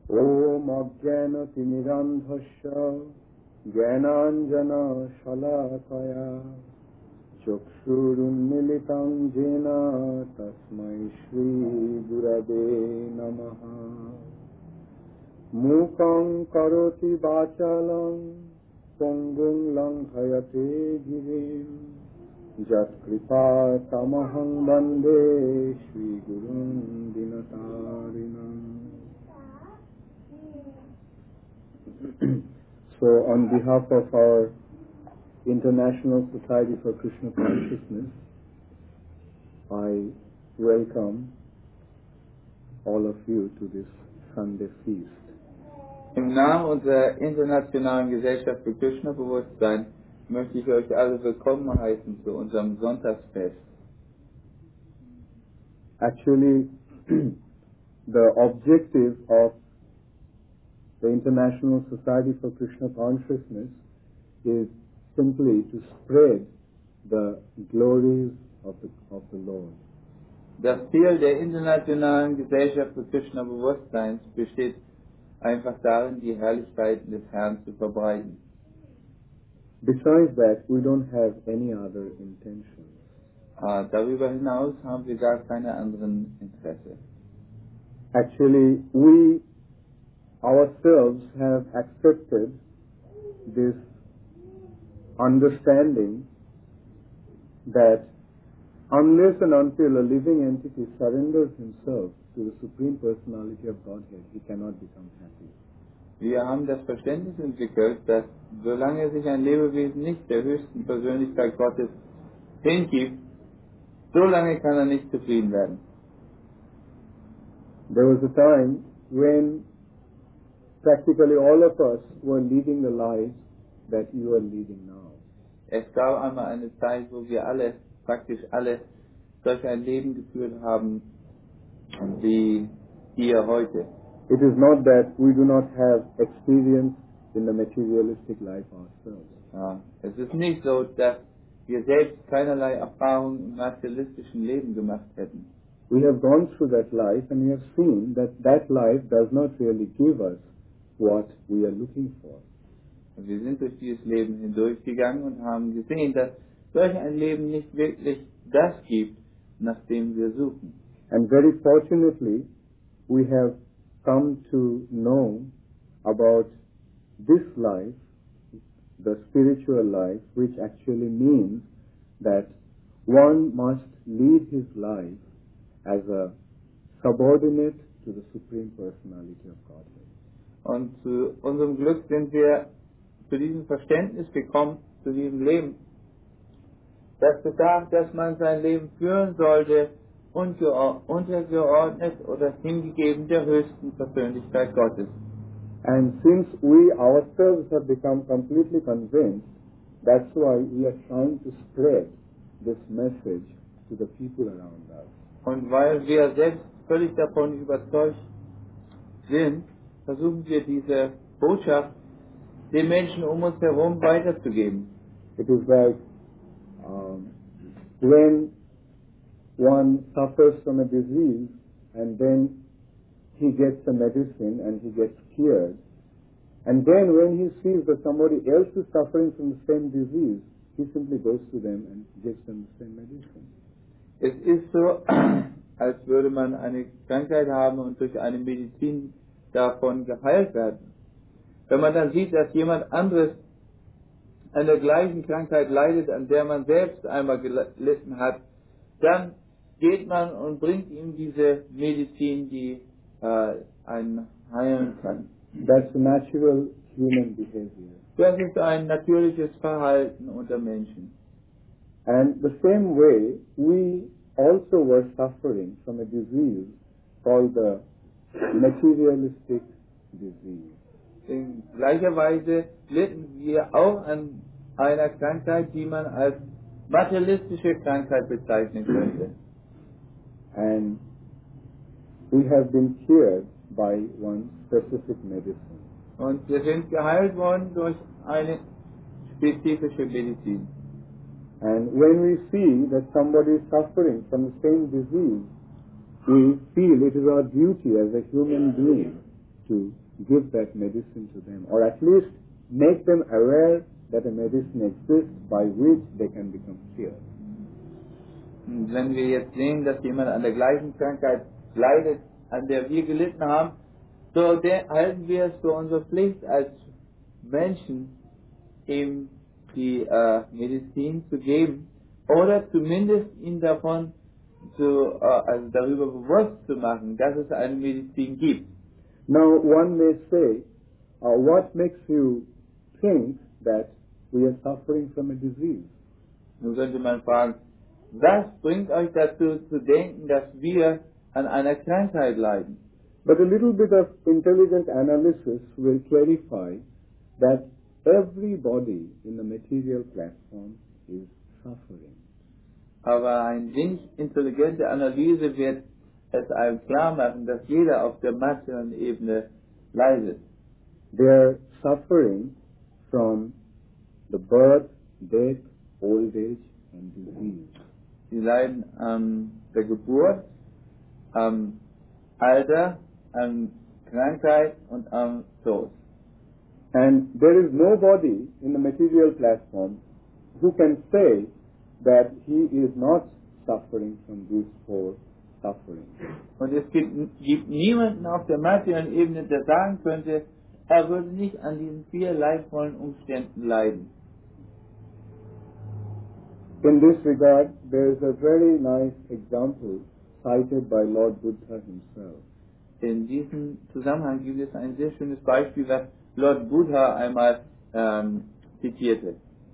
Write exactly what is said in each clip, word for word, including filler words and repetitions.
Om Ajnana Timirandhasya Jnananjana Shalakaya Chakshurunmilitam Jena Tasmai Shri Gurave Namaha. Mukhaṁ karoti vachalam Pongum langhayate girim Jat kripa tamaham bande Shri Gurun Dinatarinam. So on behalf of our International Society for Krishna Consciousness, I welcome all of you to this Sunday feast. Im Namen unserer Internationalen Gesellschaft für Krishna-Bewusstsein möchte ich euch alle willkommen heißen zu unserem Sonntagsfest. Actually, the objective of the International Society for Krishna Consciousness is simply to spread the glories of the, of the Lord. Das Ziel der Internationalen Gesellschaft für Krishna-Bewusstsein besteht einfach darin, die Herrlichkeiten des Herrn zu verbreiten. Besides that, we don't have any other intentions. Uh, darüber hinaus haben wir gar keine anderen Interesse. Actually, we ourselves have accepted this understanding that unless and until a living entity surrenders himself to the Supreme Personality of Godhead, he cannot become happy. Wir haben das Verständnis entwickelt, dass solange sich ein Lebewesen nicht der höchsten Persönlichkeit Gottes hingibt, solange kann er nicht zufrieden werden. There was a time when practically all of us were leading the lives that you are leading now. Es gab einmal eine Zeit, wo wir alle, praktisch alle, solch ein Leben geführt haben, wie ihr heute. It is not that we do not have experience in the materialistic life ourselves. Ja, es ist nicht so, dass wir selbst keinerlei Erfahrung im materialistischen Leben gemacht hätten. We have gone through that life and we have seen that that life does not really give us what we are looking for. Und wir sind durch dieses Leben hindurchgegangen und haben gesehen, dass solch ein Leben nicht wirklich das gibt, nach dem wir suchen. And very fortunately, we have come to know about this life, the spiritual life, which actually means that one must lead his life as a subordinate to the Supreme Personality of Godhead. Und zu unserem Glück sind wir zu diesem Verständnis gekommen, zu diesem Leben. Das besagt, dass man sein Leben führen sollte, untergeordnet oder hingegeben der höchsten Persönlichkeit Gottes. And since we ourselves have become completely convinced, that's why we are trying to spread this message to the people around us. Und weil wir selbst völlig davon überzeugt sind, versuchen wir diese Botschaft den Menschen um uns herum weiterzugeben. It is like um, when one suffers from a disease and then he gets a medicine and he gets cured. And then when he sees that somebody else is suffering from the same disease, he simply goes to them and gives them the same medicine. Es ist so, als würde man eine Krankheit haben und durch eine Medizin davon geheilt werden. Wenn man dann sieht, dass jemand anderes an der gleichen Krankheit leidet, an der man selbst einmal gelitten hat, dann geht man und bringt ihm diese Medizin, die äh, einen heilen kann. That's natural human behavior. Das ist ein natürliches Verhalten unter Menschen. And the same way, we also were suffering from a disease called the materialistic disease. In gleicher Weise litten wir auch an einer Krankheit, die man als materialistische Krankheit bezeichnen könnte. And we have been cured by one specific medicine. Und wir sind geheilt worden durch eine spezifische Medizin. And when we see that somebody is suffering from the same disease, we feel it is our duty as a human being to give that medicine to them, or at least make them aware that a medicine exists by which they can become cured. Und wenn wir jetzt sehen, dass jemand an der gleichen Krankheit leidet, an der wir gelitten haben, so der, halten wir es für unsere Pflicht als Menschen, ihm die äh, Medizin zu geben oder zumindest ihn davon zu, äh, also darüber bewusst zu machen, dass es eine Medizin gibt. Now one may say, uh, what makes you think that we are suffering from a disease? Nun könnte man fragen, was bringt euch dazu zu denken, dass wir an einer Krankheit leiden? But a little bit of intelligent analysis will clarify that everybody in the material platform is suffering. Aber ein wenig intelligente Analyse wird es einem klar machen, dass jeder auf der materiellen Ebene leidet. They are suffering from the birth, death, old age and disease. Sie leiden an der Geburt, am Alter, an Krankheit und am Tod. And there is nobody in the material platform who can say that he is not suffering from these four sufferings. Und es gibt, gibt niemanden auf der materiellen Ebene, der sagen könnte, er würde nicht an diesen vier leidvollen Umständen leiden. In this regard, there is a very nice example cited by Lord Buddha himself. In diesem Zusammenhang gibt es ein sehr schönes Beispiel, das Lord Buddha einmal ähm, zitierte.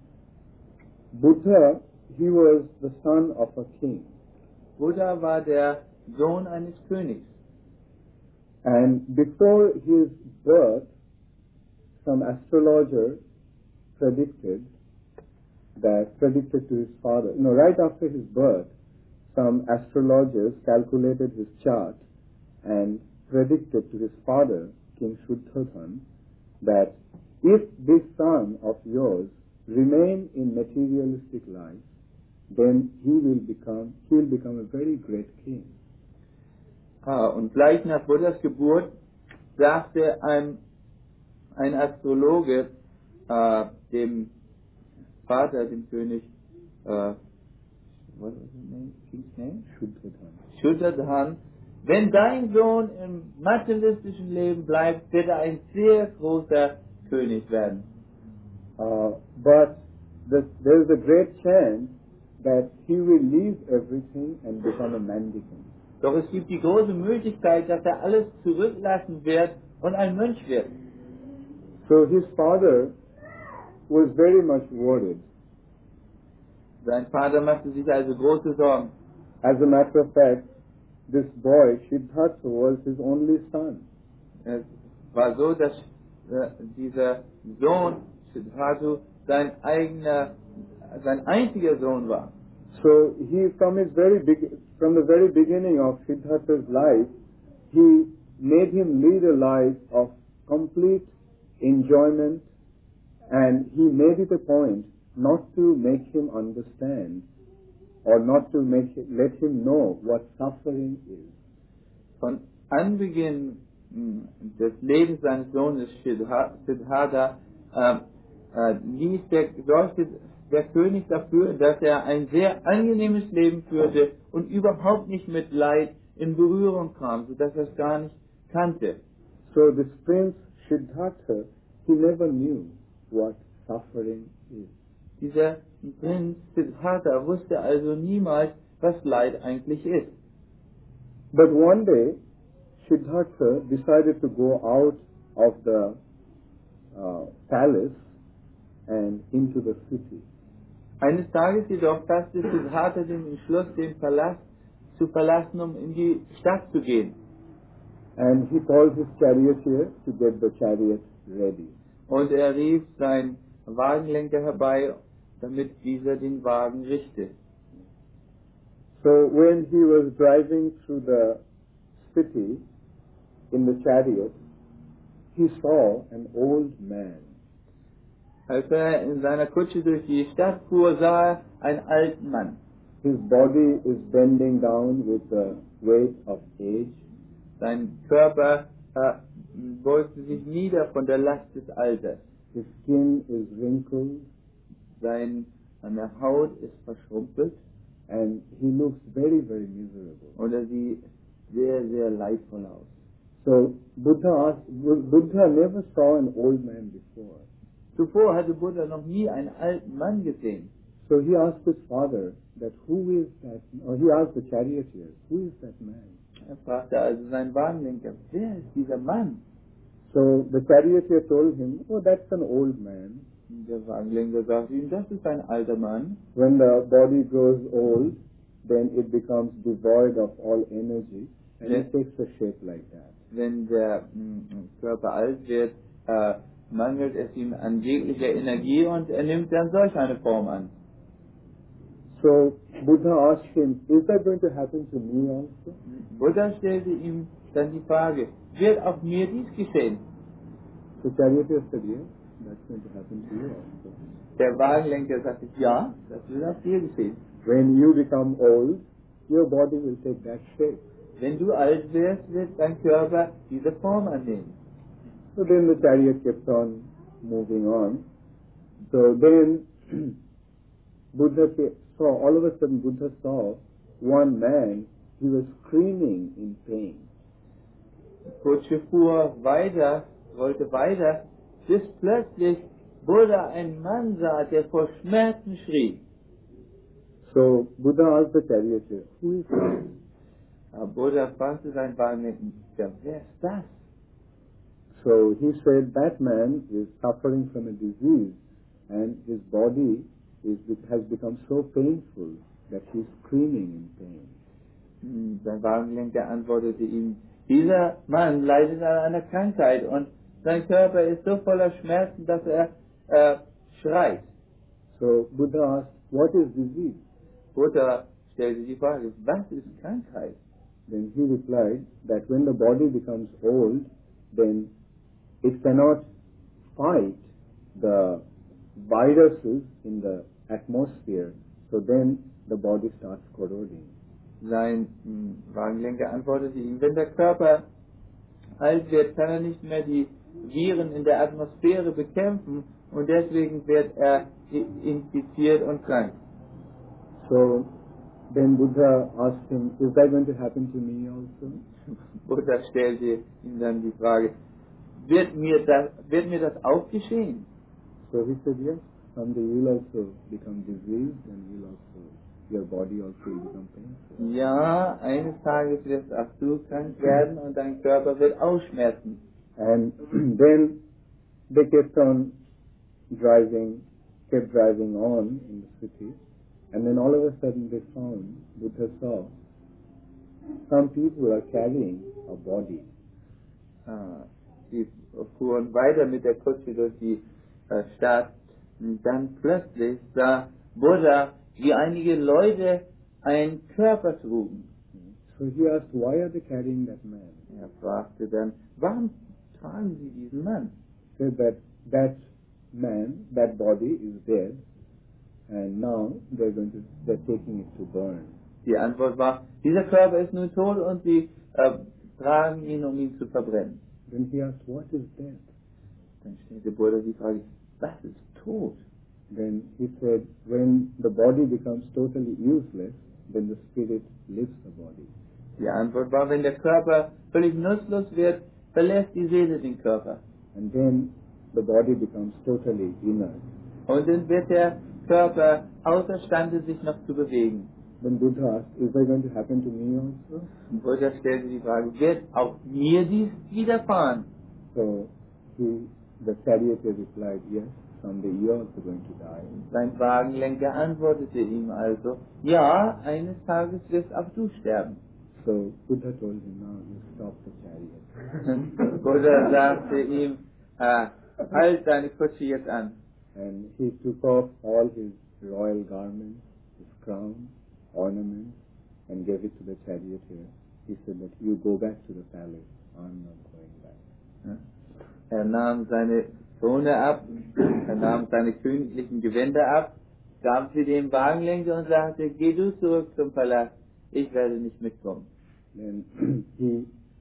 Buddha, he was the son of a king. Buddha war der Sohn eines Königs. And before his birth, some astrologer predicted that, predicted to his father, no, right after his birth, some astrologers calculated his chart and predicted to his father, King Shuddhodhan, that if this son of yours remain in materialistic life, then he will become, he will become a very great king. Ah, und gleich nach Buddhas Geburt sagte ein, ein Astrologe äh, dem Vater, dem König, äh, what was his name? King's name? Shuddhodhan. Shuddhodhan, wenn dein Sohn im materialistischen Leben bleibt, wird er ein sehr großer König werden. Uh, but the, there is a great chance that he will leave everything and become a mendicant. Doch es gibt die große Möglichkeit, dass er alles zurücklassen wird und ein Mönch wird. So his father was very much worried. Sein Vater machte sich also große Sorgen. As a matter of fact, this boy, Siddhartha, was his only son. Es war so, dass äh, dieser Sohn, Siddhartha, sein eigener, sein einziger Sohn war. So he, from his very big, from the very beginning of Siddhartha's life, he made him lead a life of complete enjoyment, and he made it a point not to make him understand or not to make him, let him know what suffering is. Von Anbeginn mh, des Lebens seines Sohnes Siddhartha äh, äh, ließ der, sorgte der König dafür, dass er ein sehr angenehmes Leben führte und überhaupt nicht mit Leid in Berührung kam, sodass er es gar nicht kannte. So this prince Siddhartha, he never knew what suffering is. Dieser Prinz Siddhartha wusste also niemals, was Leid eigentlich ist. But one day, Siddhartha decided to go out of the uh, palace and into the city. Eines Tages jedoch fasste Siddhartha den Entschluss, den Palast zu verlassen, um in die Stadt zu gehen. And he called his charioteer to get the chariot ready. Und er rief seinen Wagenlenker herbei, damit dieser den Wagen richte. So when he was driving through the city in the chariot, he saw an old man. Als er in seiner Kutsche durch die Stadt fuhr, sah er einen alten Mann. His body is bending down with the weight of age. Sein Körper äh, beugte sich nieder von der Last des Alters. His skin is wrinkled, Sein, seine Haut ist verschrumpelt and he looks very, very miserable. und er sieht sehr, sehr leidvoll aus. So Buddha asked, Bu- Buddha never saw an old man before. Zuvor hatte Buddha noch nie einen alten Mann gesehen. So he asked his father that who is that, or he asked the charioteer, who is that man? Er fragte also seinen Wagenlenker, wer ist dieser Mann? So the charioteer told him, oh, that's an old man. Und der Wagenlenker sagte ihm, das ist ein alter Mann. When the body grows old, then it becomes devoid of all energy, and Yes. it takes a shape like that. Wenn der mh, Körper alt wird, äh, mangelt es ihm an jeglicher Energie und er nimmt dann solch eine Form an. So Buddha asked him, is that going to happen to me also? Buddha stellte ihm dann die Frage, wird auch mir dies geschehen? So charioteer said, yes, that's going to happen to you also. Der Wagenlenker sagte, ja, das wird auch dir geschehen. When you become old, your body will take that shape. Wenn du alt wirst, wird dein Körper diese Form annehmen. So then the chariot kept on moving on. So then Buddha ca- saw, all of a sudden Buddha saw one man, he was screaming in pain. Die Kutsche fuhr weiter, rollte weiter, bis plötzlich Buddha einen Mann sah, der vor Schmerzen schrie. So Buddha asked the charioteer, who is that? Aber Buddha fragte seinen Wagenlenker, wer ist das? So he said that man is suffering from a disease and his body is, has become so painful that he's screaming in pain. Hm, Sein Wagenlenker antwortete ihm, dieser Mann leidet an einer Krankheit und sein Körper ist so voller Schmerzen, dass er äh, schreit. So Buddha asked, what is disease? Buddha stellte die Frage, was ist Krankheit? Then he replied that when the body becomes old, then it cannot fight the viruses in the atmosphere, so then the body starts corroding. Sein hm, Wagenlenker antwortete ihm, wenn der Körper alt wird, kann er nicht mehr die Viren in der Atmosphäre bekämpfen und deswegen wird er i- infiziert und krank. So then Buddha asked him, is that going to happen to me also? Buddha stellte ihm dann die Frage, wird mir das, wird mir das auch geschehen? So he said, yes, someday you'll also become diseased and you'll also, your body also will become painful. Ja, eines Tages wirst auch du krank werden und dein Körper wird ausschmerzen. And then they kept on driving, kept driving on in the city, and then all of a sudden they found, Buddha saw, some people are carrying a body. Ah, sie fuhren weiter mit der Kutsche durch die äh, Stadt und dann plötzlich sah Buddha, wie einige Leute einen Körper trugen. So he asked, why are they carrying that man? Er fragte dann, warum tragen sie diesen Mann? Said that that man, that body is dead, and now they're going to, they're taking it to burn. Die Antwort war, dieser Körper ist nun tot und sie äh, tragen ihn, um ihn zu verbrennen. Then he asked, what is death? Dann stellte Buddha die Frage, was ist Tod? Then he said, when the body becomes totally useless, then the spirit leaves the body. Die Antwort war, wenn der Körper völlig nutzlos wird, verlässt die Seele den Körper. And then the body becomes totally inert. Und dann wird der Körper außerstande, sich noch zu bewegen. Then Buddha asked, is that going to happen to me also? Und Buddha stellte die Frage, wird auch mir dies widerfahren? So he, the charioteer replied, yes, someday you're also going to die. Sein Wagenlenker antwortete ihm also, ja, eines Tages wirst auch du sterben. So Buddha told him, now you stop the chariot. Buddha sagte ihm, ah, halt deine Kutsche jetzt an. And he took off all his royal garments, his crown, ornaments, and gave it to the charioteer. He said that you go back to the palace. I'm not going back. Er nahm seine Krone ab, er nahm seine königlichen Gewänder ab, gab sie dem Wagenlenker und sagte, geh du zurück zum Palast, ich werde nicht mitkommen. Then he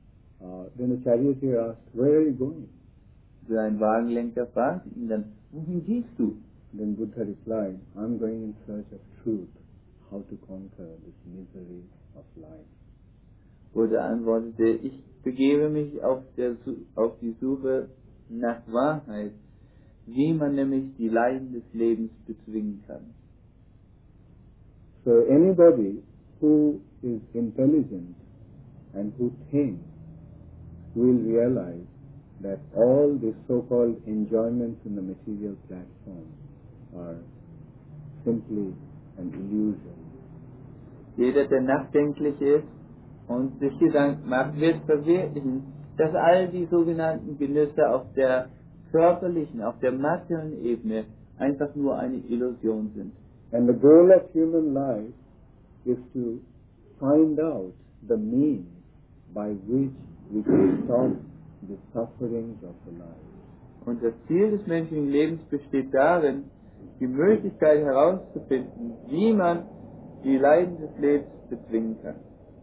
Uh, then the charioteer asked, "Where are you going?" Sein Wagenlenker fragte ihn dann, wohin gehst du? Then Buddha replied, "I'm going in search of truth, how to conquer this misery of life." Buddha antwortete, ich begebe mich auf, der, auf die Suche nach Wahrheit, wie man nämlich die Leiden des Lebens bezwingen kann. So anybody who is intelligent and who thinks will realize that all these so-called enjoyments in the material platform are simply an illusion. Jeder, der nachdenklich ist und sich Gedanken macht, wird verwirklichen, dass all die sogenannten Genüsse auf der körperlichen, auf der materiellen Ebene einfach nur eine Illusion sind. And the goal of human life is to find out the means by which we can stop the sufferings of the life. Und das Ziel des menschlichen Lebens besteht darin, die Möglichkeit herauszufinden, wie man die Leiden des Lebens bezwingen kann.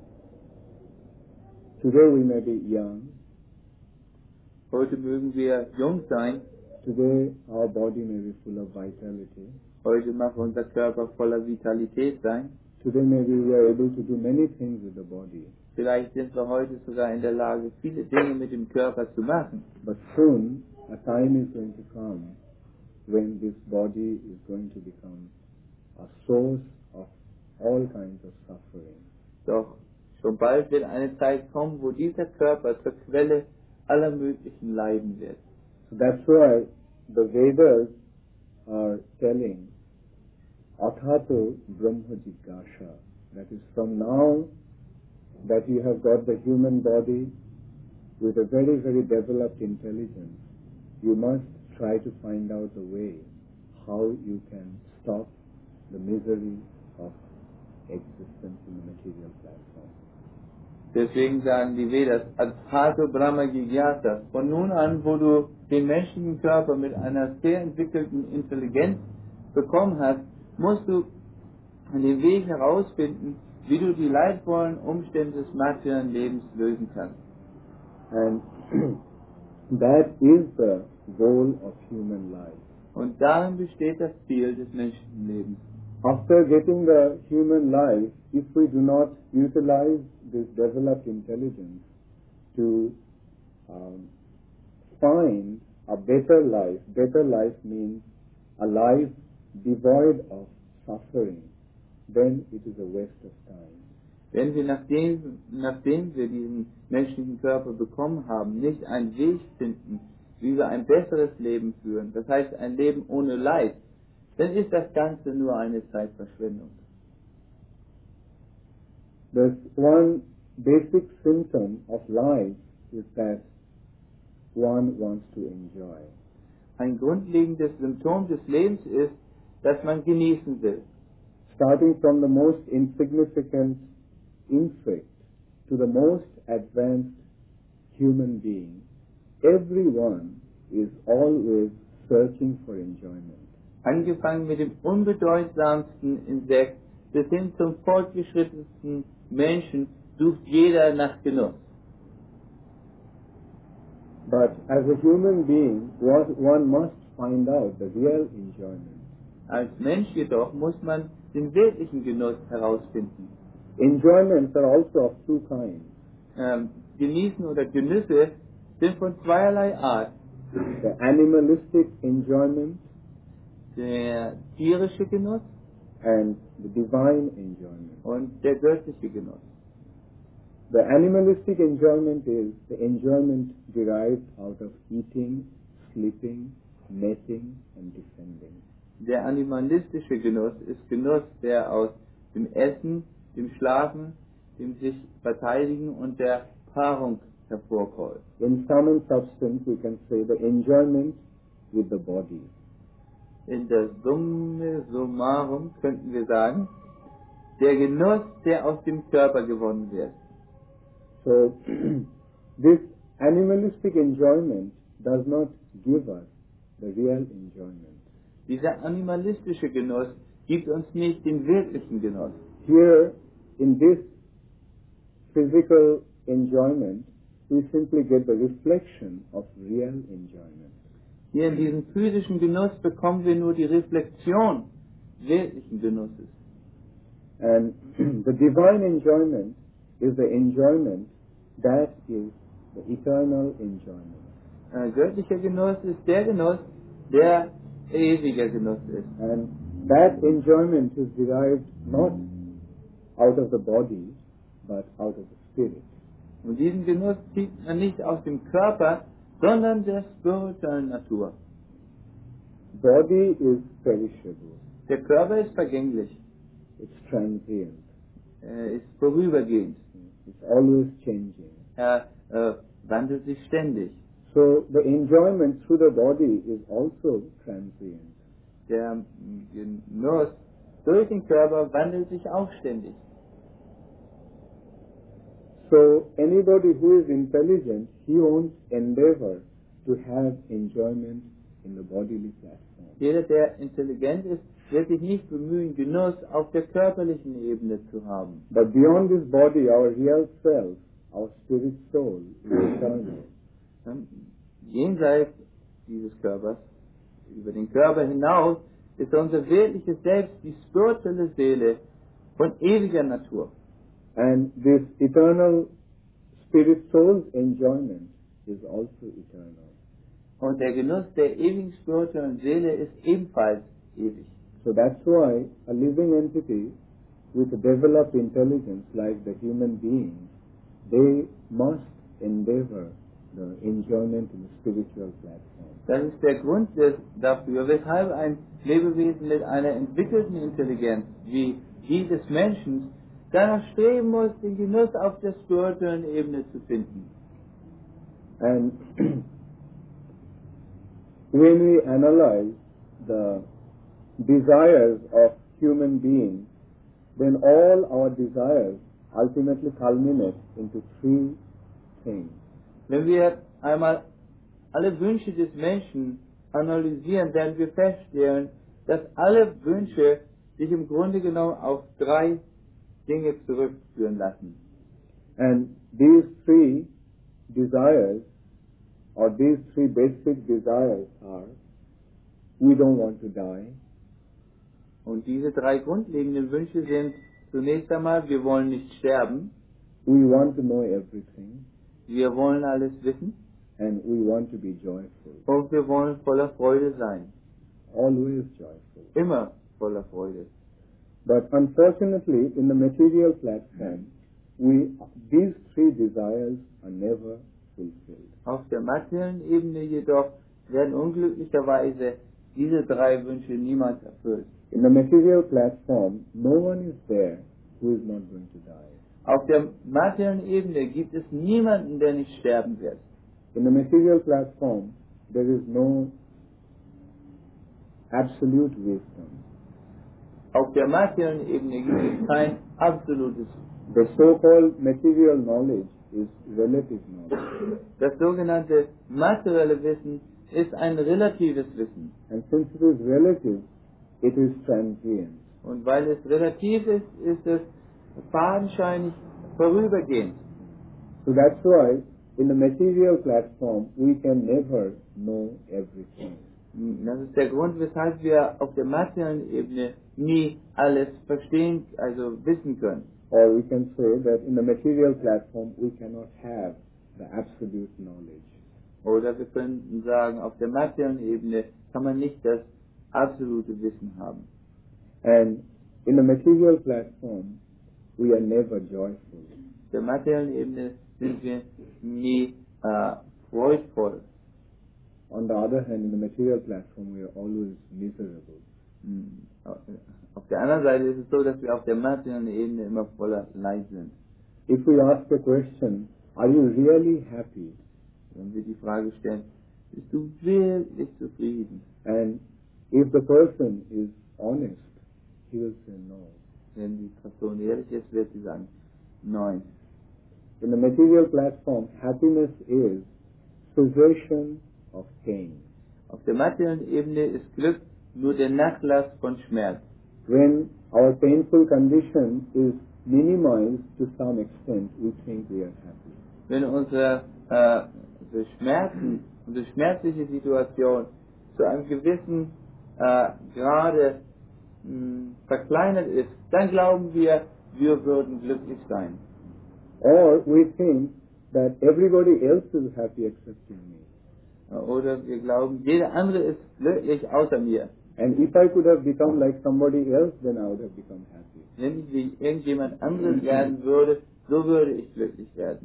Today we may be young. Heute mögen wir jung sein, Today our body may be full of vitality. heute mag unser Körper voller Vitalität sein. Today maybe we are able to do many things with the body. Vielleicht sind wir heute sogar in der Lage, viele Dinge mit dem Körper zu machen. But soon a time is going to come when this body is going to become a source of all kinds of suffering. Doch schon bald wird eine Zeit kommen, wo dieser Körper zur Quelle aller möglichen Leiden wird. So that's why the Vedas are telling Athato Brahma Jigyasha. That is, from now that you have got the human body with a very, very developed intelligence, you must try to find out a way how you can stop the misery of existence in the material platform. Deswegen sagen die Vedas, Adhato Brahma Jigyasa. Von nun an, wo du den menschlichen Körper mit einer sehr entwickelten Intelligenz bekommen hast, musst du den Weg herausfinden, wie du die leidvollen Umstände des materiellen Lebens lösen kannst. And that is the goal of human life. Und darin besteht das Ziel des menschlichen Lebens. After getting the human life, if we do not utilize this developed intelligence to um, find a better life, better life means a life devoid of suffering, then it is a waste of time. Wenn wir nachdem, nachdem wir diesen menschlichen Körper bekommen haben, nicht einen Weg finden, wie wir ein besseres Leben führen, das heißt ein Leben ohne Leid, dann ist das Ganze nur eine Zeitverschwendung. The one basic symptom of life is that one wants to enjoy. Ein grundlegendes Symptom des Lebens ist, dass man genießen will. Starting from the most insignificant insect to the most advanced human being, everyone is always searching for enjoyment. Angefangen mit dem unbedeutsamsten Insekt bis hin zum fortgeschrittensten Menschen sucht jeder nach Genuss. But as a human being, one must find out the real enjoyment. Als Mensch jedoch muss man den wirklichen Genuss herausfinden. Enjoyments are also of two kinds. Ähm, Genießen oder Genüsse sind von zweierlei Art. The animalistic enjoyment Der tierische Genuss and the divine enjoyment. und der göttliche Genuss. The animalistic enjoyment is the enjoyment derived out of eating, sleeping, mating and defending. Der animalistische Genuss ist Genuss, der aus dem Essen, dem Schlafen, dem sich verteidigen und der Paarung hervorkommt. In sum and substance, we can say the enjoyment with the body. In der Summe summarum könnten wir sagen, der Genuss, der aus dem Körper gewonnen wird. So, this animalistic enjoyment does not give us the real enjoyment. Dieser animalistische Genuss gibt uns nicht den wirklichen Genuss. Here, in this physical enjoyment, we can say that the enjoyment is the enjoyment of the body. In the, in this physical enjoyment, we can say that the enjoyment is the enjoyment of the body. In the, in this physical enjoyment, we can say that the enjoyment is the enjoyment of the body. In the, in this physical enjoyment, we can say that the enjoyment is the enjoyment of the body. Hier in we simply get the reflection of real enjoyment. Hier in diesem physischen Genuss bekommen wir nur die Reflexion wirklichen Genusses. And the divine enjoyment is the enjoyment that is the eternal enjoyment. Ein göttlicher Genuss ist der Genuss, der ewiger Genuss ist. And that enjoyment is derived not out of the body, but out of the spirit. Und diesen Genuss zieht man nicht aus dem Körper, sondern der spirituellen Natur. Body is perishable. Der Körper ist vergänglich, It's transient. er ist vorübergehend, It's always changing. er äh, wandelt sich ständig. So the enjoyment through the body is also transient. Der Genuss durch den Körper wandelt sich auch ständig. So anybody who is intelligent, he won't endeavor to have enjoyment in the bodily platform. Jeder, der intelligent ist, wird sich nicht bemühen, Genuss auf der körperlichen Ebene zu haben. But beyond this body, our real self, our spirit soul, is eternal. Ähm, Jenseits dieses Körpers, über den Körper hinaus, ist unser wirkliches Selbst, die spirituelle Seele von ewiger Natur. And this eternal spirit soul's enjoyment is also eternal. Und der Genuss der ewigen spirituellen Seele ist ebenfalls ewig. So that's why a living entity with a developed intelligence like the human being, they must endeavor the enjoyment in the spiritual platform. Das ist der Grund des, dafür, weshalb ein Lebewesen mit einer entwickelten Intelligenz wie die des Menschen danach streben muss, den Genuss auf der spirituellen Ebene zu finden. And when we analyze the desires of human beings, then all our desires ultimately culminate into three things. Wenn wir einmal alle Wünsche des Menschen analysieren, werden wir feststellen, dass alle Wünsche sich im Grunde genommen auf drei Dinge zurückführen lassen. And these three desires, or these three basic desires are, we don't want to die, Und diese drei grundlegenden Wünsche sind zunächst einmal, wir wollen nicht sterben, we want to know everything, wir wollen alles wissen and we want to be joyful, und wir wollen voller Freude sein. always joyful. Immer voller Freude. But unfortunately, in the material platform, we, these three desires are never fulfilled. Auf der materiellen Ebene jedoch werden unglücklicherweise diese drei Wünsche niemals erfüllt. In the material platform, no one is there who is not going to die. Auf der materiellen Ebene gibt es niemanden, der nicht sterben wird. In the material platform, there is no absolute wisdom. Auf der materiellen Ebene gibt es kein absolutes. The so-called material knowledge is relative knowledge. Das sogenannte materielle Wissen ist ein relatives Wissen. And since it is relative, it is transient. Und weil es relativ ist, ist es fadenscheinig vorübergehend. So that's why in the material platform, we can never know everything. Das ist der Grund, weshalb wir auf der materiellen Ebene nie alles verstehen, also wissen können. Or we can say that in the material platform, we cannot have the absolute knowledge. Oder wir könnten sagen, auf der materiellen Ebene kann man nicht das absolute Wissen haben. And in the material platform, we are never joyful. Auf der materiellen Ebene sind wir nie äh, freudvoll. On the other hand, in the material platform, we are always miserable. Hm. Auf der anderen Seite ist es so, dass wir auf der materiellen Ebene immer voller Leid sind. If we ask a question, are you really happy? Wenn wir die Frage stellen, bist du wirklich zufrieden? And if the person is honest, he will say no. Wenn die Person ehrlich ist, wird sie sagen, nein. In the material platform, happiness is cessation of pain. Auf der materiellen Ebene ist Glück nur der Nachlass von Schmerz. When our painful condition is minimized to some extent, we think we are happy. wenn unsere, äh, unsere Schmerzen, unsere schmerzliche Situation zu einem gewissen äh, Grade mh, verkleinert ist, dann glauben wir, wir würden glücklich sein. Or we think that everybody else is happy excepting me. Oder wir glauben, jeder andere ist glücklich außer mir. And if I could have become like somebody else, then I would have become happy. Wenn ich wie irgendjemand anderes werden würde, so würde ich glücklich werden.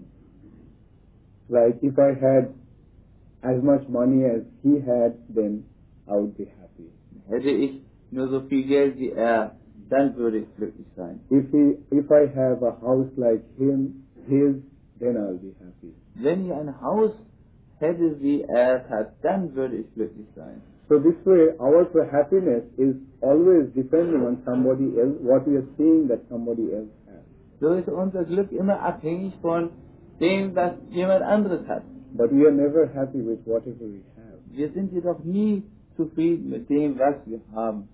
Like if I had as much money as he had, then I would be happy. Hätte ich nur so viel Geld wie er, dann würde ich glücklich sein. If he, if I have a house like him, his, then I'll be happy. Wenn ich ein Haus hätte, wie er es hat, dann würde ich glücklich sein. So this way, our happiness is always depending on somebody else, what we are seeing that somebody else has. So ist unser Glück immer abhängig von dem, was jemand anderes hat. But we are never happy with whatever we have. Wir sind jedoch nie zufrieden mit dem, was wir haben.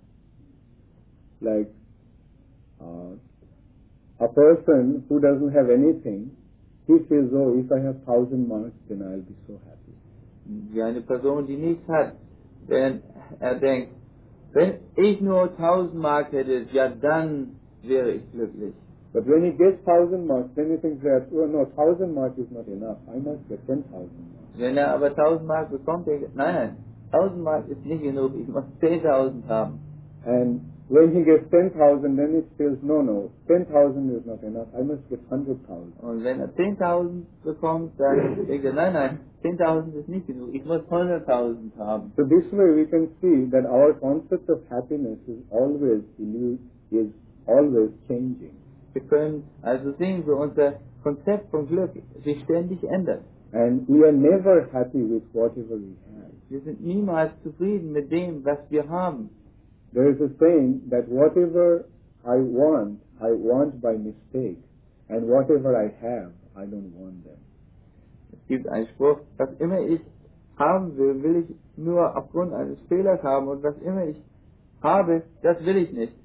Like uh, a person who doesn't have anything, he says, oh, if I have thousand marks, then I'll be so happy. Wie eine Person, die nichts hat, wenn er denkt, wenn ich nur tausend Mark hätte, ja dann wäre ich glücklich. But when he gets thousand marks, then he thinks that, oh no, thousand marks is not enough. I must get ten thousand marks. Wenn er aber tausend Mark bekommt, denkt er, nein, nein, tausend Mark ist nicht genug, ich muss zehntausend haben. And when he gets ten thousand, then he feels, no, no, ten thousand is not enough. I must get one hundred thousand. Und wenn er zehntausend bekommt, dann denkt er, nein, nein, zehntausend ist nicht genug, ich muss hunderttausend haben. So this way we can see that our concept of happiness is always illu- is always changing. Wir können also sehen, wie unser Konzept von Glück sich ständig ändert. And we are never happy with whatever we have. Wir sind niemals zufrieden mit dem, was wir haben. There is a saying that whatever I want, I want by mistake. And whatever I have, I don't want them. Es gibt einen Spruch, was immer ich haben will, will ich nur aufgrund eines Fehlers haben und was immer ich habe, das will ich nicht.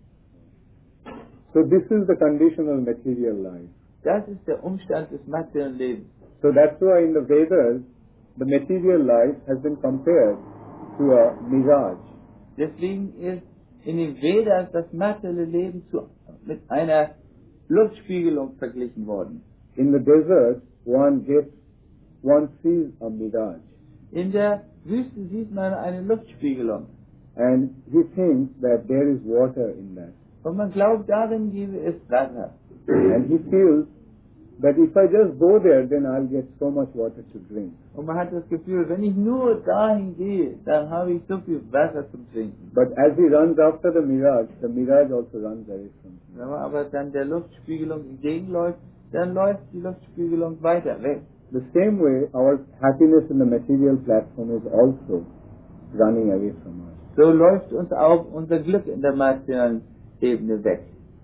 So this is the conditional material life. Das ist der Umstand des materiellen Lebens. So that's why in the Vedas, the material life has been compared to a mirage. Deswegen ist in den Vedas das materielle Leben zu, mit einer Luftspiegelung verglichen worden. In the desert, one gets, one sees a mirage. In der Wüste sieht man eine Luftspiegelung. And he thinks that there is water in that. Und man glaubt, darin gebe es Wasser. And he feels that if I just go there, then I'll get so much water to drink. Und man hat das Gefühl, wenn ich nur dahin gehe, dann habe ich so viel Wasser zum Trinken. But as he runs after the mirage, the mirage also runs away from him. Wenn man aber dann der Luftspiegelung entgegenläuft, dann läuft die Luftspiegelung weiter weg. The same way, our happiness in the material platform is also running away from us. So läuft uns auch unser Glück in der materiellen Ebene weg.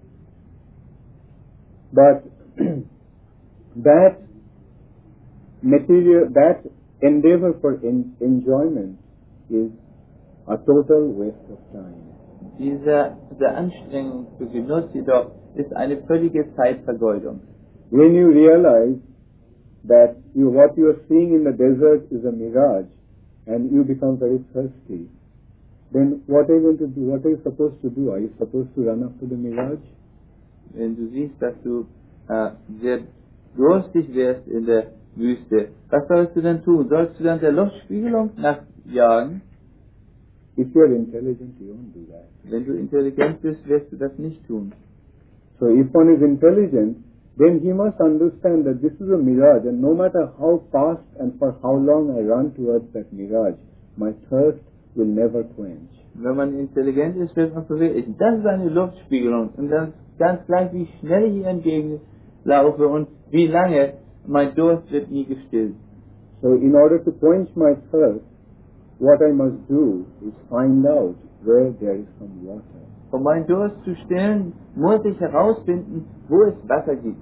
But that material, that endeavor for en- enjoyment is a total waste of time. Diese, diese Anstrengung für Genuss jedoch ist eine völlige Zeitvergeudung. When you realize that you, what you are seeing in the desert is a mirage and you become very thirsty, then what are you going to do? What are you supposed to do? Are you supposed to run after the mirage? Wenn du siehst, dass du äh, sehr durstig wirst in der Wüste, was sollst du denn tun? Sollst du dann der Luftspiegelung nachjagen? If you are intelligent, you won't do that. Wenn du intelligent bist, wirst du das nicht tun. So if one is intelligent, then he must understand that this is a mirage, and no matter how fast and for how long I run towards that mirage, my thirst will never quench. Wenn man intelligent ist, wird man verwirklichen. Das ist eine Luftspiegelung. Und das ist ganz gleich, wie schnell ich hier entgegenlaufe und wie lange, mein Durst wird nie gestillt. So in order to quench my thirst, what I must do is find out where there is some water. Um meinen Durst zu stillen, muss ich herausfinden, wo es Wasser gibt.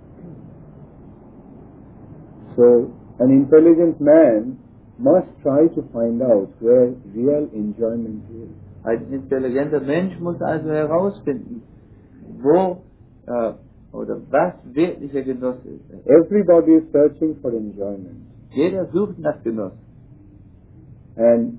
So an intelligent man must try to find out where real enjoyment is. Ein intelligenter Mensch muss also herausfinden, wo äh, oder was wirklicher Genuss ist. Everybody is searching for enjoyment. Jeder sucht nach Genuss. And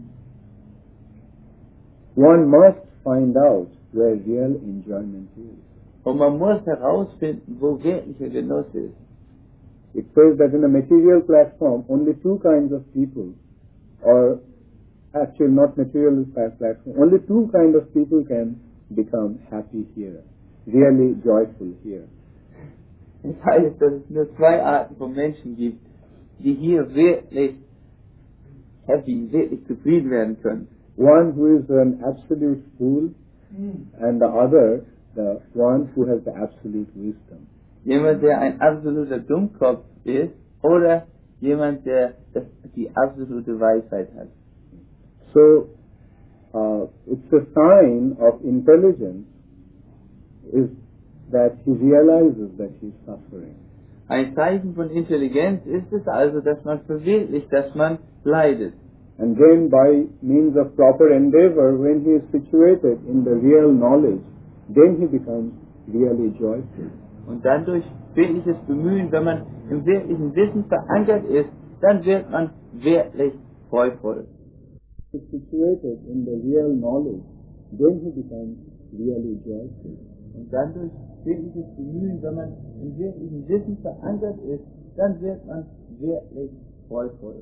one must find out where real enjoyment is. Und man muss herausfinden, wo wirklicher Genuss ist. It says that in a material platform, only two kinds of people, or actually not material platform, only two kinds of people can become happy here, really joyful here. Das heißt, dass es nur zwei Arten von Menschen gibt, die hier wirklich happy, wirklich zufrieden werden können. One who is an absolute fool, and the other, the one who has the absolute wisdom. Jemand, der ein absoluter Dummkopf ist, oder jemand, der das, die absolute Weisheit hat. So, uh, it's a sign of intelligence is that he realizes that he is suffering. Ein Zeichen von Intelligenz ist es also, dass man verwirklicht, dass man leidet. And then by means of proper endeavor, when he is situated in the real knowledge, then he becomes really joyful. Und dann durch wirkliches Bemühen, wenn man im wirklichen Wissen verankert ist, dann wird man wirklich freudvoll. He is situated in the real knowledge, then he becomes really joyful. Und dann durch wirkliches Bemühen, wenn man im wirklichen Wissen verankert ist, dann wird man wirklich freudvoll.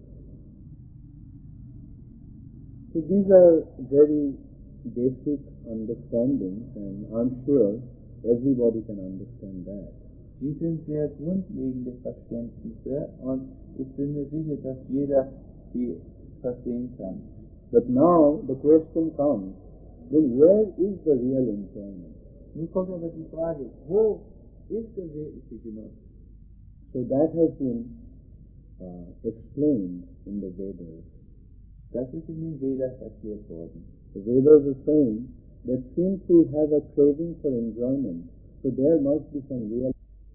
So these are very basic understandings, and I'm sure everybody can understand that. Dies sind sehr grundlegende Verständnisse und ich bin mir sicher, dass jeder sie verstehen kann. But now the question comes, then where is the real enjoyment? Nun kommt aber die Frage, wo ist der wirkliche Genuss? So that has been uh, explained in the Vedas. Das ist in den Vedas erklärt worden. The Vedas are saying that since we have a craving for enjoyment, so there must be some real.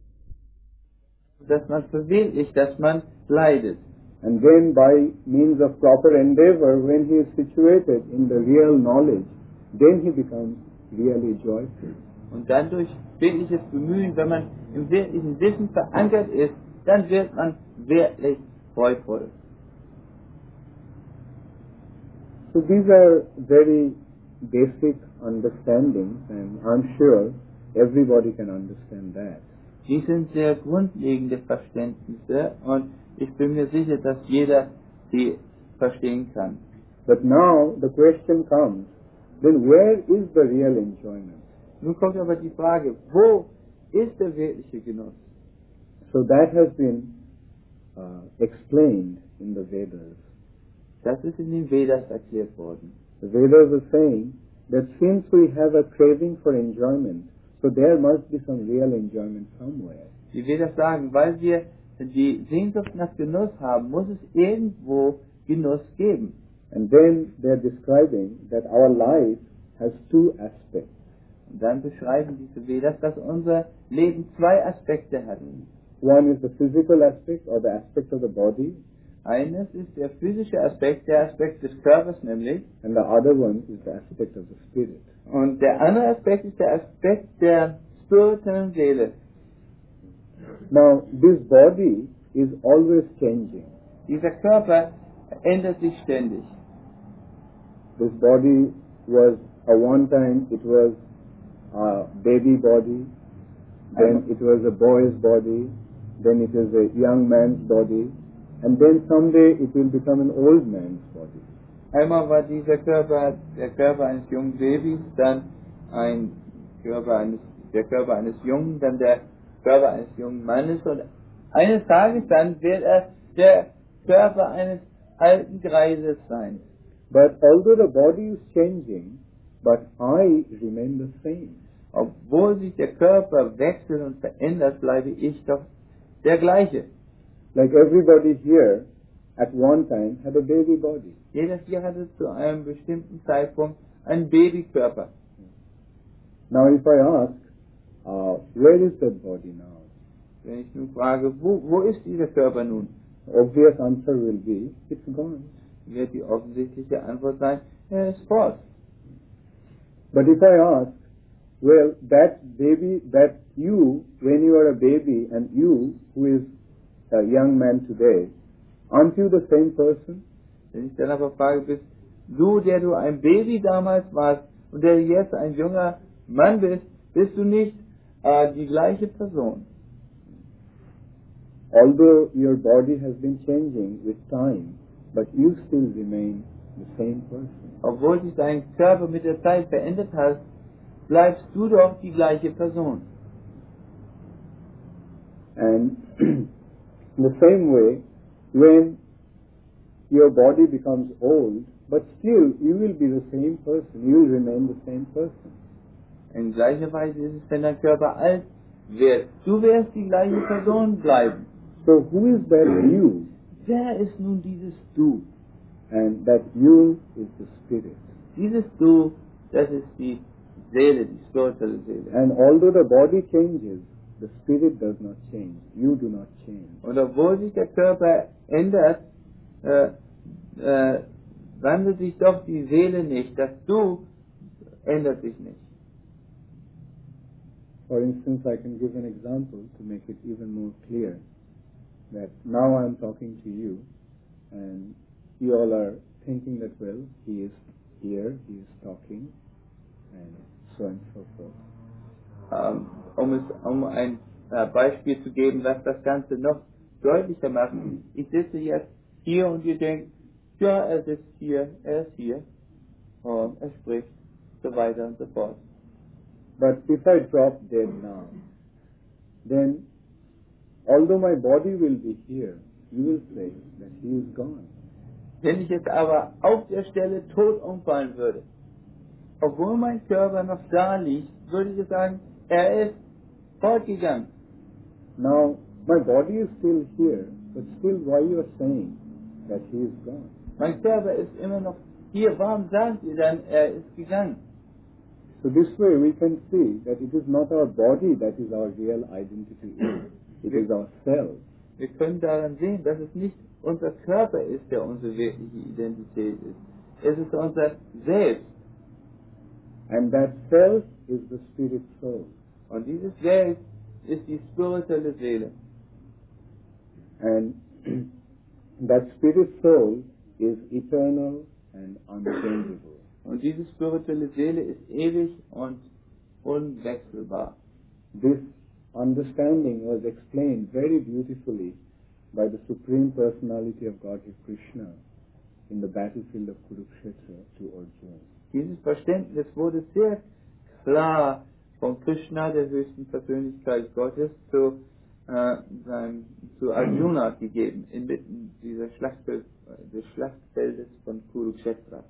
Dass man verwirklicht, dass man leidet. And then by means of proper endeavor, when he is situated in the real knowledge, then he becomes really joyful. Und dann durch wirkliches Bemühen, wenn man im wirklichen Wissen verankert ist, dann wird man wirklich freudvoll. So these are very basic understandings, and I'm sure everybody can understand that. Dies sind sehr grundlegende Verständnisse und ich bin mir sicher, dass jeder sie verstehen kann. But now the question comes, then where is the real enjoyment? Nun kommt aber die Frage, wo ist der wirkliche Genuss? So that has been uh, explained in the Vedas. Das ist in den Vedas erklärt worden. The Vedas are saying that since we have a craving for enjoyment, so there must be some real enjoyment somewhere. Die Vedas sagen, weil wir die Sehnsucht nach Genuss haben, muss es irgendwo Genuss geben. And then they're describing that our life has two aspects. Und dann beschreiben diese Vedas, dass unser Leben zwei Aspekte hat. One is the physical aspect, or the aspect of the body, Eines ist der physische Aspekt, der Aspekt des Körpers nämlich, and the other one is the aspect of the spirit. und der andere Aspekt ist der Aspekt der spirituellen Seele. Now, this body is always changing. Dieser Körper ändert sich ständig. This body was, at one time, it was a baby body, then it was a boy's body, then it is a young man's body, and then someday it will become an old man's body. Einmal war dieser Körper der Körper eines jungen Babys, dann ein Körper eines, der Körper eines Jungen, dann der Körper eines jungen Mannes und eines Tages dann wird er der Körper eines alten Greises sein. But although the body is changing, but I remain the same. Obwohl sich der Körper wechselt und verändert, bleibe ich doch der gleiche. Like everybody here at one time had a baby body. Jeder hier hatte zu einem bestimmten Zeitpunkt einen Babykörper. Now if I ask, uh, where is that body now? Wenn ich nun frage, wo, wo ist dieser Körper nun? The obvious answer will be, it's gone. Wird die offensichtliche Antwort sein, er ist fort. But if I ask, well, that baby, that you, when you are a baby, and you, who is a young man today, aren't you the same person? Wenn ich dann aber frage, bist du, der du ein Baby damals warst und der jetzt ein junger Mann bist, bist du nicht äh, die gleiche Person? Although your body has been changing with time, but you still remain the same person. Obwohl sich dein Körper mit der Zeit verändert hat, bleibst du doch die gleiche Person. And in the same way, when your body becomes old, but still you will be the same person, you will remain the same person. In gleicher Weise ist es, wenn dein Körper alt wird. Du wirst die gleiche Person bleiben. So who is that you? Wer ist nun dieses Du? And that you is the spirit. Dieses Du, das ist die Seele, die spirituelle Seele. And although the body changes, the spirit does not change. You do not change. Und obwohl sich der Körper ändert, äh, äh, wandelt sich doch die Seele nicht. Das Du ändert sich nicht. For instance, I can give an example to make it even more clear that now I am talking to you and you all are thinking that, well, he is here, he is talking, and so on and so forth. Ähm, um es, um ein äh, Beispiel zu geben, was das Ganze noch deutlicher macht. Ich sitze jetzt hier und ihr denkt, ja, er sitzt hier, er ist hier und er spricht, so weiter und so fort. But if I drop dead now, then although my body will be here, you will say that he is gone. Wenn ich jetzt aber auf der Stelle tot umfallen würde, obwohl mein Körper noch da liegt, würde ich sagen, er ist fortgegangen. Now, my body is still here, but still why you are saying that he is gone? Mein Körper ist immer noch hier. Warum sagt ihr dann, er ist gegangen? So this way we can see that it is not our body that is our real identity, it is our self. Wir können daran sehen, dass es nicht unser Körper ist, der unsere wirkliche Identität ist. Es ist unser Selbst. And that self is the spirit soul. Und dieses Selbst ist die spirituelle Seele. And that spirit soul is eternal and unchangeable. Und diese spirituelle Seele ist ewig und unwechselbar. This understanding was explained very beautifully by the Supreme Personality of Godhead Krishna in the battlefield of Kurukshetra to Arjuna. Dieses Verständnis wurde sehr klar von Krishna, der höchsten Persönlichkeit Gottes, zu, äh, seinem, zu Arjuna gegeben, inmitten dieser Schlachtfeld, des Schlachtfeldes von Kurukshetra.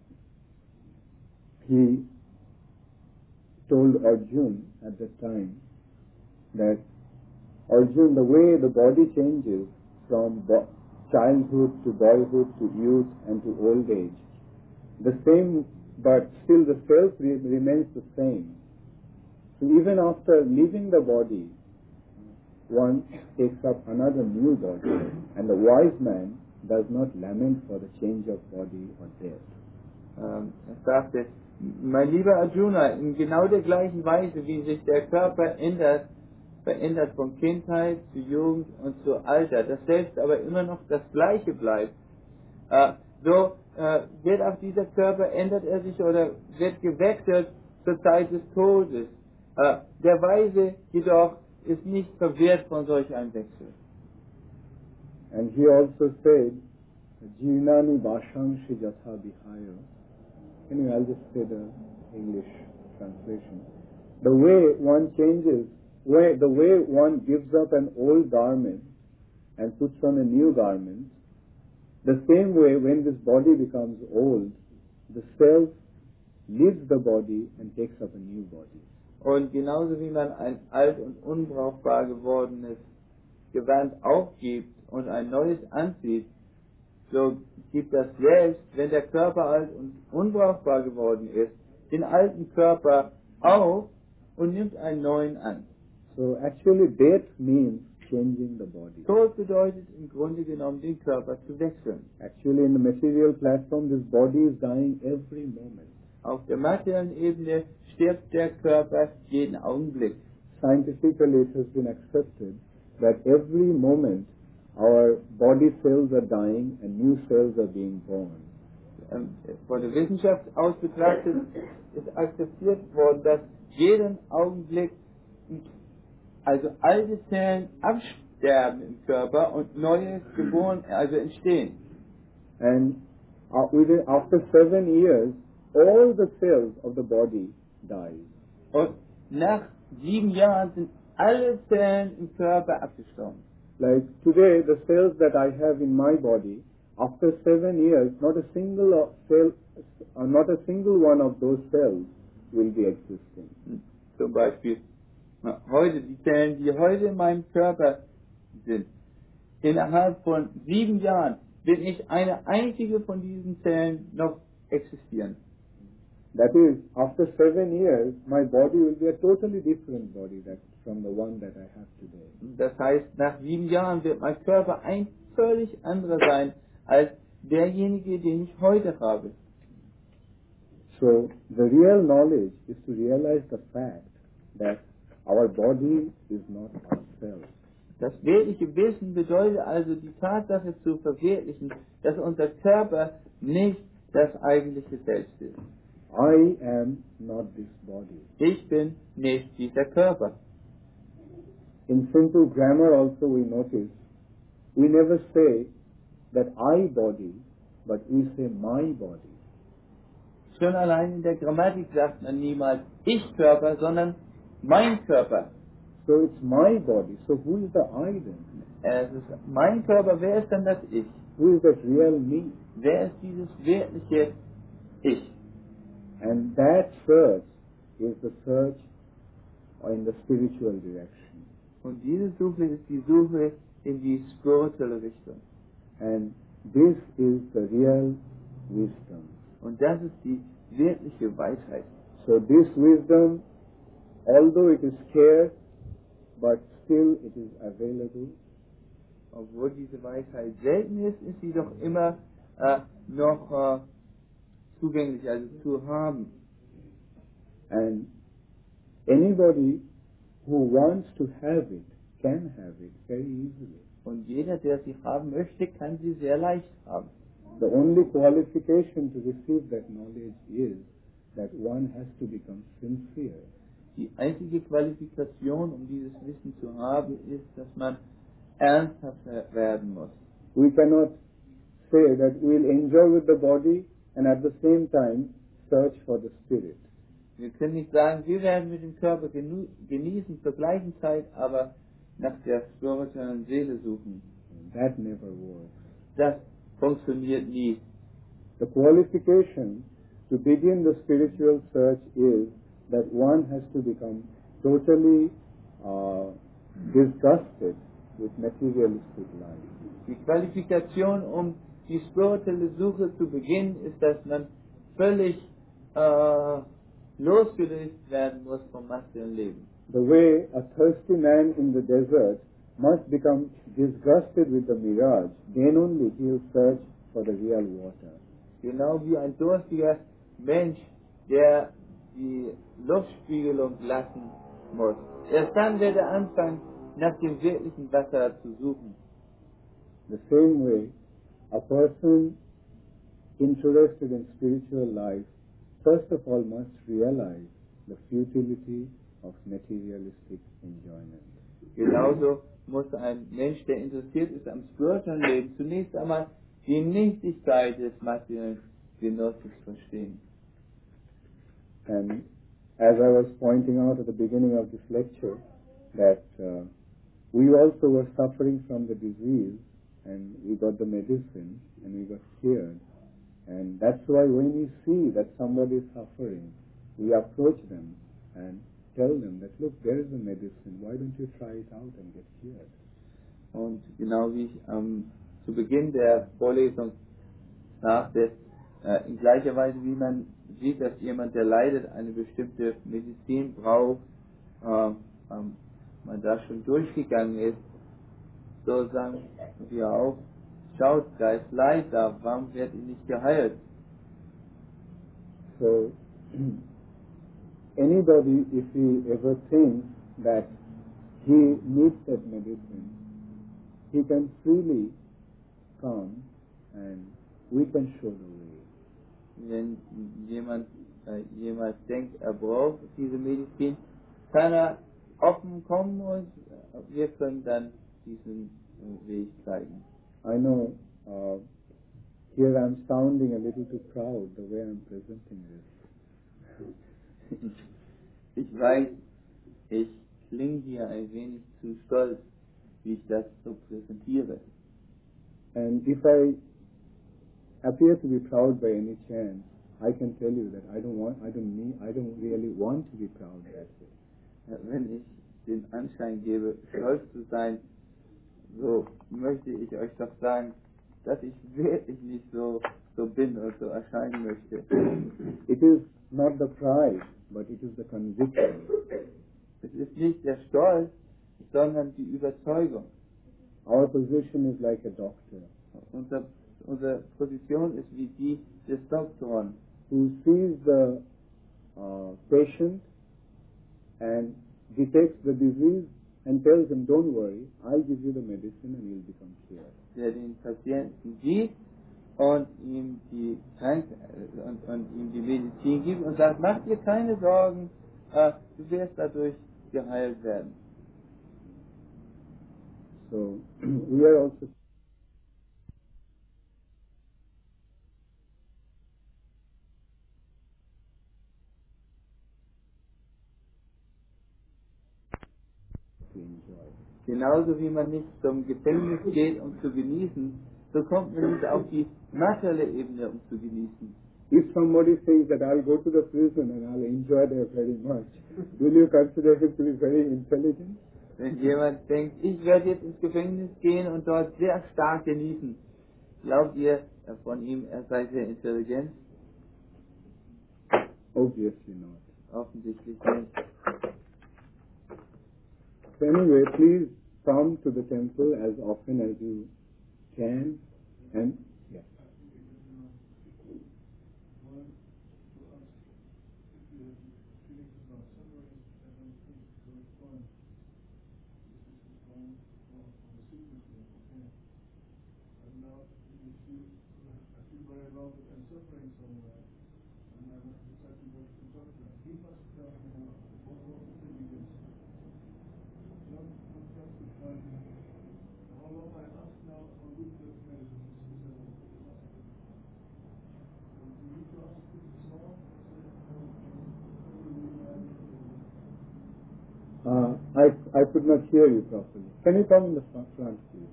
He told Arjuna at that time that Arjuna, the way the body changes from bo- childhood to boyhood to youth and to old age, the same, but still the self re- remains the same. So even after leaving the body, one takes up another new body, and the wise man does not lament for the change of body or death. Ähm, er sagte, mein lieber Arjuna, in genau der gleichen Weise, wie sich der Körper ändert, verändert von Kindheit zu Jugend und zu Alter, das selbst aber immer noch das Gleiche bleibt, äh, so äh, wird auch dieser Körper, ändert er sich oder wird gewechselt zur Zeit des Todes. Äh, der Weise jedoch ist nicht verwirrt von solch einem Wechsel. And he also said, Jivnani Bashangshi Jatha Vihayo. Anyway, I'll just say the English translation. The way one changes, way, the way one gives up an old garment and puts on a new garment, the same way when this body becomes old, the self leaves the body and takes up a new body. Und genauso wie man ein alt und unbrauchbar gewordenes Gewand aufgibt und ein neues anzieht, so gibt das Selbst, wenn der Körper alt und unbrauchbar geworden ist, den alten Körper auf und nimmt einen neuen an. So actually death means changing the body. Tod bedeutet im Grunde genommen, den Körper zu wechseln. Actually in the material platform this body is dying every moment. Auf der materiellen Ebene stirbt der Körper jeden Augenblick. scientifically it has been accepted that every moment our body cells are dying and new cells are being born. Ähm, Von der Wissenschaft aus betrachtet ist akzeptiert worden, dass jeden Augenblick also alte Zellen absterben im Körper und neue geboren, also entstehen. And uh, within, after seven years, all the cells of the body die. Und nach sieben Jahren sind alle Zellen im Körper abgestorben. Like today, the cells that I have in my body, after seven years, not a single of cell, uh, not a single one of those cells will be existing. Hm, Zum Beispiel na, heute, die Zellen, die heute in meinem Körper sind, innerhalb von sieben Jahren wird nicht eine einzige von diesen Zellen noch existieren. That is, after seven years, my body will be a totally different body that, from the one that I have today. Das heißt, nach sieben Jahren wird mein Körper ein völlig anderer sein als derjenige, den ich heute habe. So, the real knowledge is to realize the fact that our body is not ourselves. Das wirkliche Wissen bedeutet also die Tatsache zu verwirklichen, dass unser Körper nicht das eigentliche Selbst ist. I am not this body. Ich bin nicht dieser Körper. In simple grammar also we notice, we never say that I body, but we say my body. Schon allein in der Grammatik sagt man niemals ich Körper, sondern mein Körper. So it's my body. So who is the I then? Es ist mein Körper, wer ist denn das Ich? Who is that real me? Wer ist dieses wirkliche Ich? And that search is the search in the spiritual direction. Und diese Suche ist die Suche in die spirituelle Richtung. And this is the real wisdom. Und das ist die wirkliche Weisheit. So this wisdom, although it is scarce, but still it is available. Obwohl diese Weisheit selten ist, ist sie doch immer äh, noch äh, zugänglich, also zu haben. And anybody who wants to have it can have it very easily. Und jeder, der sie haben möchte, kann sie sehr leicht haben. The only qualification to receive that knowledge is that one has to become sincere. Die einzige Qualifikation, um dieses Wissen zu haben, ist, dass man ernsthaft werden muss. We cannot say that we'll enjoy with the body and at the same time search for the spirit. Wir können nicht sagen, wir werden mit dem Körper genu- genießen zur gleichen Zeit, aber nach der spirituellen Seele suchen. That never works. Das funktioniert nie. The qualification to begin the spiritual search is that one has to become totally uh, disgusted with materialistic life. Die Qualifikation, um die spirituelle Suche zu beginnen, ist, dass man völlig äh, losgelöst werden muss vom materiellen Leben. The way a thirsty man in the desert must become disgusted with the mirage, then only he will search for the real water. Genau wie ein durstiger Mensch, der die Luftspiegelung lassen muss. Erst dann wird er anfangen, nach dem wirklichen Wasser zu suchen. The same way, a person interested in spiritual life, first of all must realize the futility of materialistic enjoyment. Genauso muss ein Mensch, der interessiert ist am spirituellen Leben, zunächst einmal die Nichtigkeit des materiellen Genusses verstehen. And as I was pointing out at the beginning of this lecture, that uh, we also were suffering from the disease, and we got the medicine, and we got cured. And that's why when we see that somebody is suffering, we approach them and tell them that, look, there is a medicine, why don't you try it out and get cured? Und genau wie ich ähm, zu Beginn der Vorlesung sagte, äh, in gleicher Weise wie man sieht, dass jemand, der leidet, eine bestimmte Medizin braucht, äh, ähm, man da schon durchgegangen ist, so sagen wir auch, schaut, da ist Leid da, warum wird ihr nicht geheilt? So, anybody, if he ever thinks that he needs that medicine, he can freely come and we can show the way. Wenn jemand äh, jemand denkt, er braucht diese Medizin, kann er offen kommen und äh, wir können dann diesen äh, Weg zeigen. I know uh, here I'm sounding a little too proud the way I'm presenting this. Ich weiß, ich klinge hier ein wenig zu stolz, wie ich das so präsentiere. And if I appear to be proud by any chance, I can tell you that I don't want, I don't need, I don't really want to be proud that way. Wenn ich den Anschein gebe, stolz zu sein, so möchte ich euch doch sagen, dass ich wirklich nicht so, so bin und so erscheinen möchte. It is not the pride, but it is the conviction. Es ist nicht der Stolz, sondern die Überzeugung. Our position is like a doctor Unser, unsere Position ist wie die des Doktoren, who sees the uh, patient and detects the disease and tells him, don't worry, I'll give you the medicine and you'll become cured. der den Patienten sieht und ihm die Krank und, und ihm die Medizin gibt und sagt, mach dir keine Sorgen, äh, du wirst dadurch geheilt werden. So we are also to enjoy. Genauso wie man nicht zum Gefängnis geht, um zu genießen, so kommt man nicht auf die materielle Ebene, um zu genießen. If somebody says that I'll go to the prison and I'll enjoy there very much, will you consider him to be very intelligent? Wenn jemand denkt, ich werde jetzt ins Gefängnis gehen und dort sehr stark genießen, glaubt ihr von ihm, er sei sehr intelligent? Obviously not. Offensichtlich nicht. So anyway, please come to the temple as often as you can and yeah. Uh, I I could not hear you properly. Can you come in the front, front, please?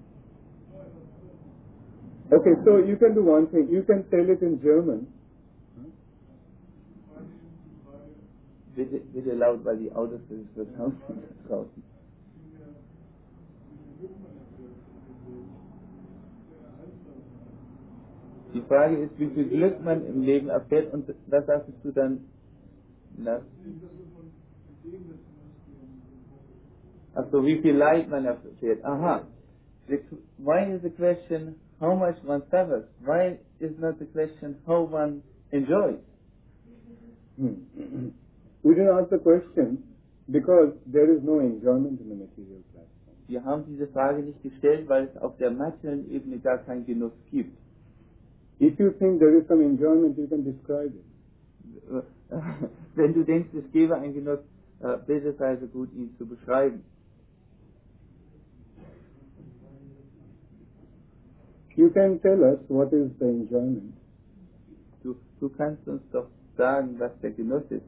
Okay, so you can do one thing. You can tell it in German. Bitte, bitte laut, weil die Autos das Haus draußen. Die Frage ist, wie viel Glück man im Leben erfährt und was sagst du dann? Na? Also wie viel Leid man erfährt. Aha. The, why is the question how much one suffers? Why is not the question how one enjoys? Hmm. We didn't ask the question because there is no enjoyment in the material platform. Wir haben diese Frage nicht gestellt, weil es auf der materiellen Ebene gar keinen Genuss gibt. If you think there is some enjoyment, you can describe it. Wenn du denkst, es gäbe einen Genuss, äh, bitte sei so gut, ihn zu beschreiben. You can tell us what is the enjoyment. Du, du kannst uns doch sagen, was der Genuss ist.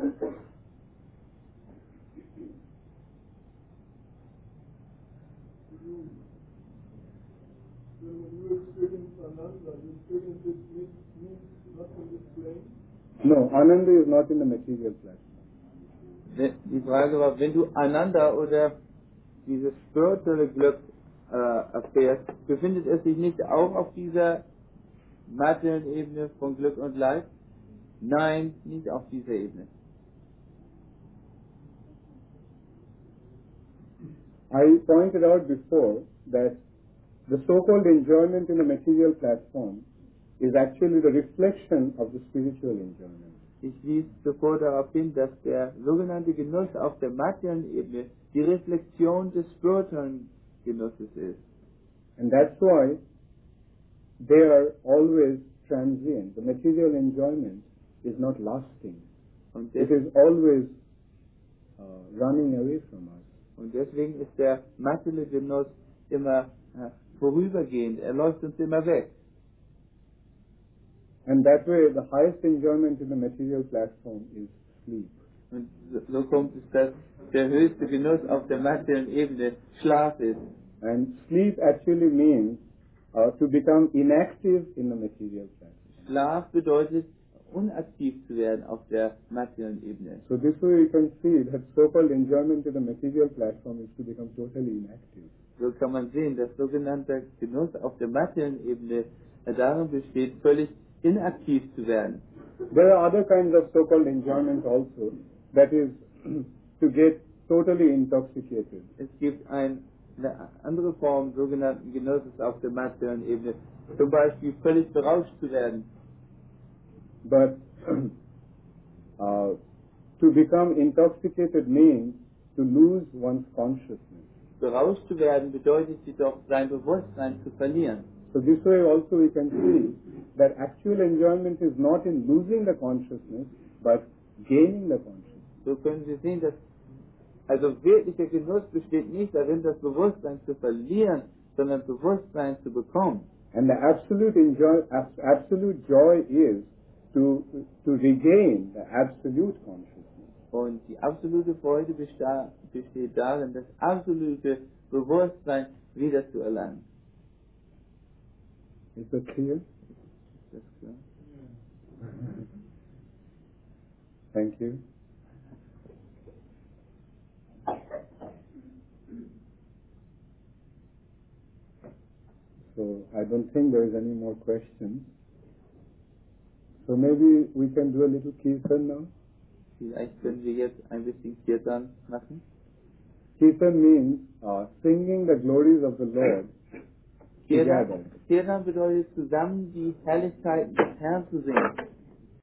No, Ananda is not in the material platform. Die Frage war, wenn du einander oder dieses spirituelle Glück äh, erfährst, befindet es sich nicht auch auf dieser materiellen Ebene von Glück und Leid? Nein, nicht auf dieser Ebene. I pointed out before that the so-called enjoyment in the material platform is actually the reflection of the spiritual enjoyment. Ich wies zuvor darauf hin, dass der sogenannte Genuss auf der materiellen Ebene die Reflexion des spirituellen Genusses ist. And that's why they are always transient. The material enjoyment is not lasting. Und, It des is always uh, running away from us. und deswegen ist der materielle Genuss immer äh, vorübergehend, er läuft uns immer weg. And that way, the highest enjoyment in the material platform is sleep. Und so, so kommt es, dass der höchste Genuss auf der materiellen Ebene Schlaf ist. And sleep actually means uh, to become inactive in the material platform. Schlaf bedeutet, unaktiv zu werden auf der materiellen Ebene. So this way you can see that so-called enjoyment in the material platform is to become totally inactive. So kann man sehen, dass sogenannter Genuss auf der materiellen Ebene äh, darin besteht, völlig inaktiv zu werden. There are other kinds of so-called enjoyment also, that is to get totally intoxicated. Es gibt ein, eine andere Form sogenannten Genusses auf der materiellen Ebene, zum Beispiel völlig berauscht zu werden. But uh, to become intoxicated means to lose one's consciousness. Berauscht zu werden bedeutet jedoch, sein Bewusstsein zu verlieren. So this way also we can see that actual enjoyment is not in losing the consciousness, but gaining the consciousness. So können wir sehen, dass also wirklicher Genuss besteht nicht darin, das Bewusstsein zu verlieren, sondern Bewusstsein zu bekommen. And the absolute enjoy, abs- absolute joy is to to regain the absolute consciousness. Und die absolute Freude besta- besteht darin, das absolute Bewusstsein wieder zu erlangen. Is that clear? Ist das klar? Thank you. So I don't think there is any more questions. So maybe we can do a little kirtan now. Vielleicht können wir jetzt ein bisschen Kirtan machen. Kirtan means uh, singing the glories of the Lord together. Kirtan, Kirtan bedeutet zusammen die Herrlichkeiten des Herrn zu singen.